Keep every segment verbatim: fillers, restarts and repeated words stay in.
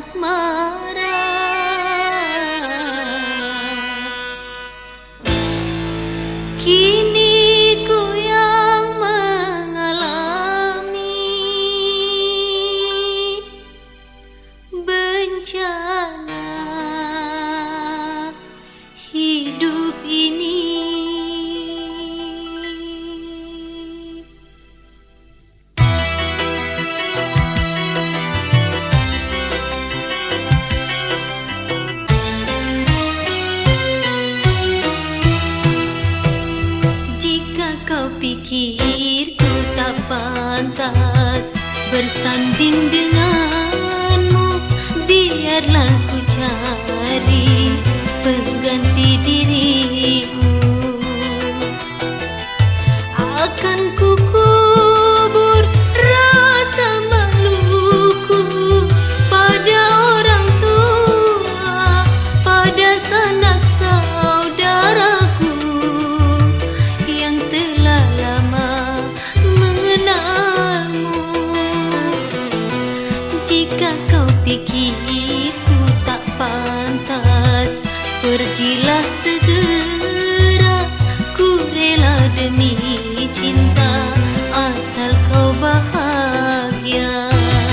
asmara. Kini ku yang mengalami bencana hidup ini. Kau pikir ku tak pantas bersanding denganmu, biarlah ku cari pengganti dirimu. Akan ku kubur rasa maluku pada orang tua, pada sanak saudaraku yang telah lama mengenalmu. Jika kau pikir ku tak pantas, pergilah segera, ku rela demi cinta, asal kau bahagia.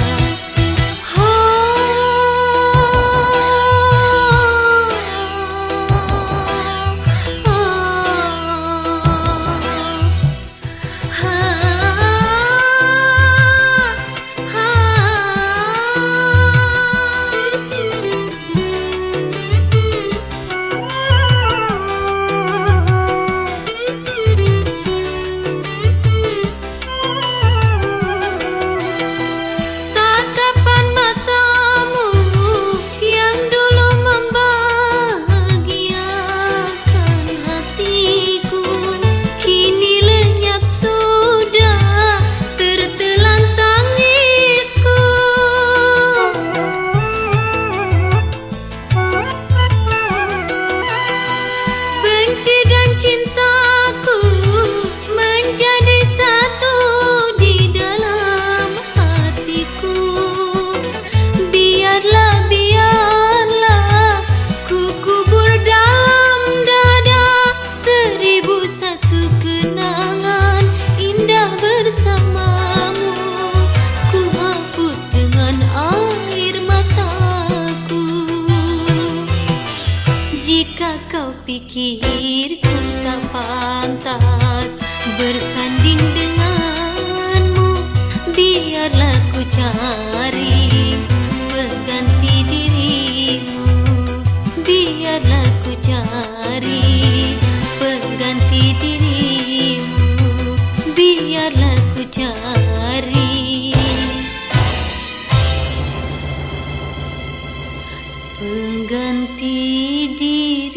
Jika kau pikir ku tak pantas bersanding denganmu, biarlah ku cari pengganti dirimu. Biarlah ku cari pengganti dirimu. Biarlah ku cari pengganti dirimu.